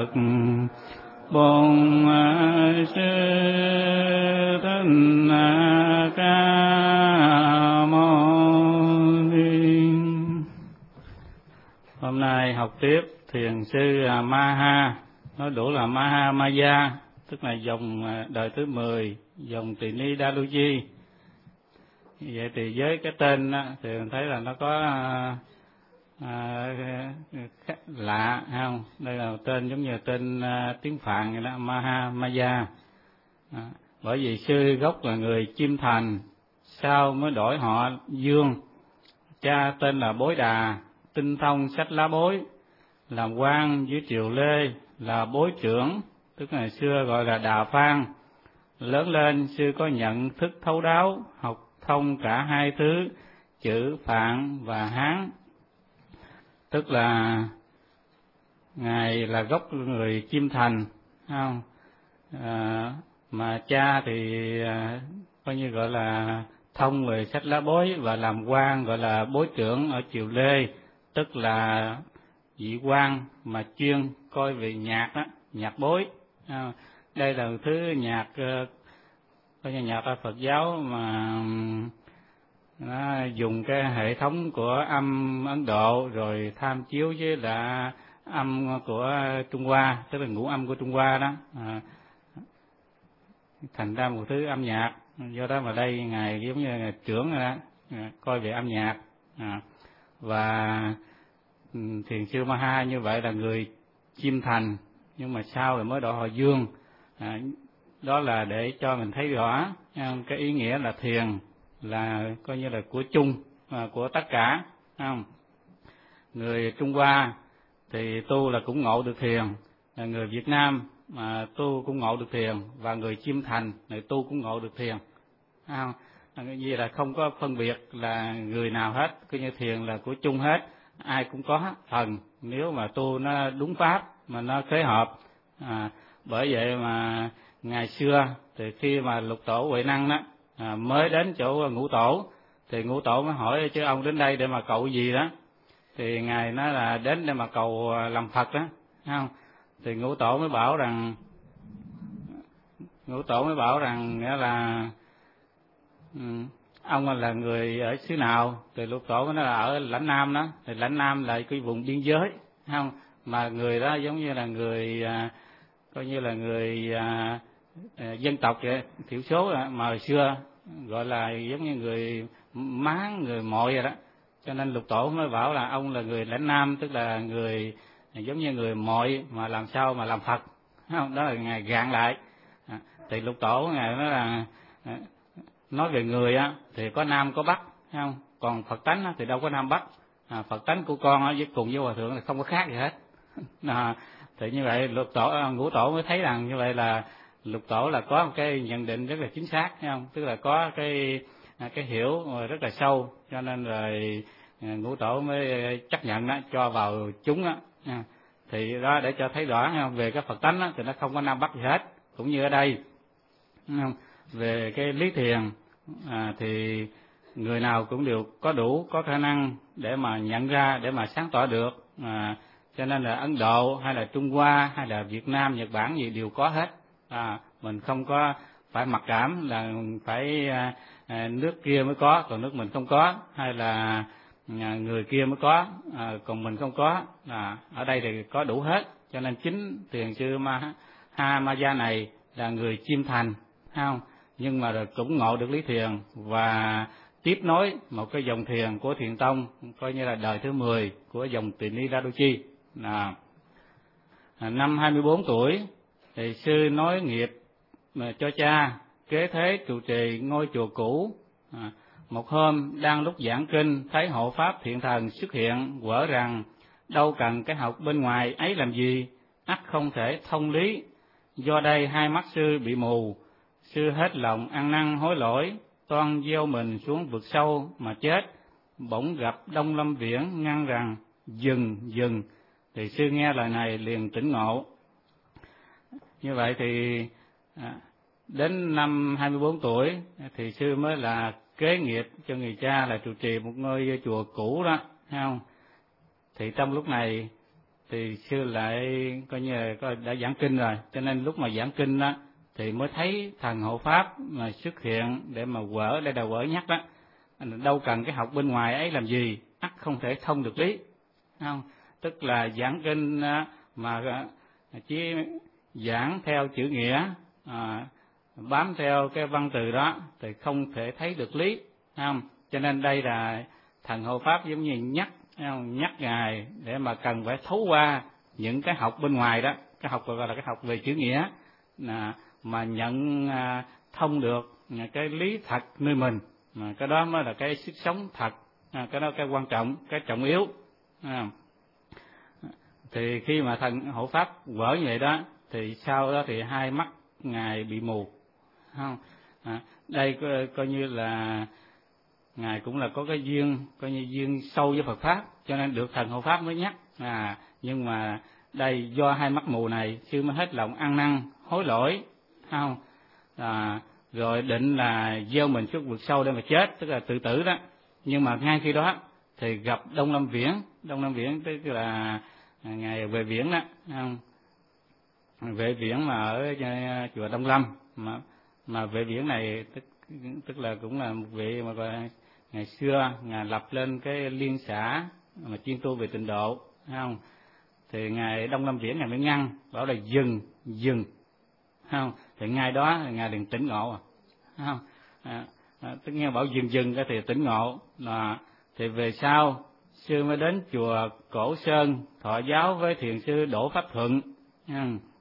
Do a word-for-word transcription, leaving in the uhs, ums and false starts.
Phật, Bổn Sư Thích Ca Mâu Ni. Hôm nay học tiếp thiền sư Ma-ha, nói đủ là Ma-ha Maya, tức là dòng đời thứ mười, dòng Tỳ Ni Đa Lu Di. Vậy thì với cái tên đó, thì mình thấy là nó có à, lạ, hay không? Đây là tên giống như tên à, tiếng Phạn vậy đó, Ma-ha Maya. À, bởi vì sư gốc là người Chiêm Thành, sau mới đổi họ Dương. Cha tên là Bối Đà, tinh thông sách lá bối, làm quan dưới triều Lê, là bối trưởng, tức là ngày xưa gọi là Đà Phan. Lớn lên sư có nhận thức thấu đáo, học thông cả hai thứ chữ Phạn và Hán, tức là ngài là gốc người Chiêm Thành, không? À, mà cha thì à, coi như gọi là thông về sách lá bối và làm quan gọi là bối trưởng ở triều Lê, tức là vị quan mà chuyên coi về nhạc đó, nhạc bối. À, đây là thứ nhạc coi như nhạc ở Phật giáo mà nó dùng cái hệ thống của âm Ấn Độ rồi tham chiếu với là âm của Trung Hoa, tức là ngũ âm của Trung Hoa đó, à, thành ra một thứ âm nhạc. Do đó mà đây ngài giống như ngài trưởng rồi đó, à, coi về âm nhạc. À, và thiền sư Ma-ha như vậy là người Chiêm Thành, nhưng mà sau rồi mới đổi họ Dương. À, đó là để cho mình thấy rõ cái ý nghĩa là thiền là coi như là của chung, à, của tất cả, không? Người Trung Hoa thì tu là cũng ngộ được thiền, là người Việt Nam mà tu cũng ngộ được thiền, và người Chiêm Thành người tu cũng ngộ được thiền, không? Cái gì là không có phân biệt là người nào hết, coi như thiền là của chung hết, ai cũng có phần nếu mà tu nó đúng pháp mà nó khế hợp. À, bởi vậy mà ngày xưa thì khi mà Lục Tổ Huệ Năng đó à, mới đến chỗ Ngũ Tổ, thì Ngũ Tổ mới hỏi chứ ông đến đây để mà cầu gì đó, thì ngài nói là đến để mà cầu làm Phật đó, không? Thì Ngũ Tổ mới bảo rằng Ngũ Tổ mới bảo rằng nghĩa là um, ông là người ở xứ nào? Thì Lục Tổ mới nói là ở Lãnh Nam đó. Thì Lãnh Nam là cái vùng biên giới, không? Mà người đó giống như là người à, coi như là người à, à, dân tộc vậy, thiểu số mà hồi xưa gọi là giống như người Mán, người Mội vậy đó. Cho nên Lục Tổ mới bảo là ông là người Lãnh Nam, tức là người giống như người Mội mà làm sao mà làm Phật, không? Đó là ngài gạn lại. À, thì Lục Tổ ngài nói là à, nói về người á thì có Nam có Bắc, không? Còn Phật tánh á, thì đâu có Nam Bắc. À, Phật tánh của con á, với cùng với Hòa Thượng là không có khác gì hết. À, thì như vậy Lục Tổ, Ngũ Tổ mới thấy rằng như vậy là Lục Tổ là có một cái nhận định rất là chính xác, thấy không? Tức là có cái cái hiểu rất là sâu, cho nên rồi Ngũ Tổ mới chấp nhận đó, cho vào chúng đó. À, thì đó để cho thấy rõ không? Về cái Phật tánh đó, thì nó không có Nam Bắc gì hết, cũng như ở đây. Không? Về cái lý thiền à, thì người nào cũng đều có đủ có khả năng để mà nhận ra, để mà sáng tỏ được. À, cho nên là Ấn Độ hay là Trung Hoa hay là Việt Nam, Nhật Bản gì đều có hết. À, mình không có phải mặc cảm là phải à, à, nước kia mới có, còn nước mình không có, hay là à, người kia mới có, à, còn mình không có. À, ở đây thì có đủ hết. Cho nên chính thiền sư Ma-ha Maya này là người Chiêm Thành, không? Nhưng mà rồi cũng ngộ được lý thiền và tiếp nối một cái dòng thiền của Thiền Tông, coi như là đời thứ mười của dòng Tỳ Ni Đa Lu Chi. À, năm hai mươi bốn tuổi thì sư nói nghiệp mà cho cha kế thế trụ trì ngôi chùa cũ. À, một hôm đang lúc giảng kinh thấy hộ pháp Thiện Thần xuất hiện, quở rằng đâu cần cái học bên ngoài ấy làm gì, ắt không thể thông lý. Do đây hai mắt sư bị mù, sư hết lòng ăn năn hối lỗi, toan gieo mình xuống vực sâu mà chết. Bỗng gặp Đông Lâm Viễn ngăn rằng dừng dừng, thì sư nghe lời này liền tỉnh ngộ. Như vậy thì à, đến năm hai mươi bốn tuổi thì sư mới là kế nghiệp cho người cha là trụ trì một ngôi chùa cũ đó, thấy không? Thì trong lúc này thì sư lại coi như là coi đã giảng kinh rồi, cho nên lúc mà giảng kinh đó thì mới thấy thần hộ pháp mà xuất hiện để mà quở, đây là quở nhắc đó, đâu cần cái học bên ngoài ấy làm gì, ắt không thể thông được lý, không? Tức là giảng kinh mà chỉ giảng theo chữ nghĩa, à, bám theo cái văn từ đó thì không thể thấy được lý, không? Cho nên đây là thần hộ pháp giống như nhắc nhắc ngài để mà cần phải thấu qua những cái học bên ngoài đó, cái học gọi là cái học về chữ nghĩa, là mà nhận à, thông được cái lý thật nơi mình, mà cái đó mới là cái sức sống thật, à, cái đó cái quan trọng, cái trọng yếu. À, thì khi mà thần hộ pháp vỡ như vậy đó thì sau đó thì hai mắt ngài bị mù, không? À, đây coi, coi như là ngài cũng là có cái duyên, coi như duyên sâu với Phật pháp, cho nên được thần hộ pháp mới nhắc. À, nhưng mà đây do hai mắt mù này sư mới hết lòng ăn năn hối lỗi, không? À, rồi định là gieo mình xuống vực sâu để mà chết, tức là tự tử đó. Nhưng mà ngay khi đó thì gặp Đông Lâm Viễn, Đông Lâm Viễn tức là ngài về viễn đó, không? Vệ viễn mà ở chùa Đông Lâm, mà mà vệ viễn này tức tức là cũng là một vị mà gọi ngày xưa ngài lập lên cái liên xã mà chuyên tu về tịnh độ, không? Thì ngài Đông Lâm Viễn ngài mới ngăn, bảo là dừng dừng, không? Thì ngay đó ngài liền tỉnh ngộ, không? À, à, tức nghe bảo dừng dừng cái thì tỉnh ngộ, là thì về sau sư mới đến chùa Cổ Sơn thọ giáo với thiền sư Đỗ Pháp Thuận, không?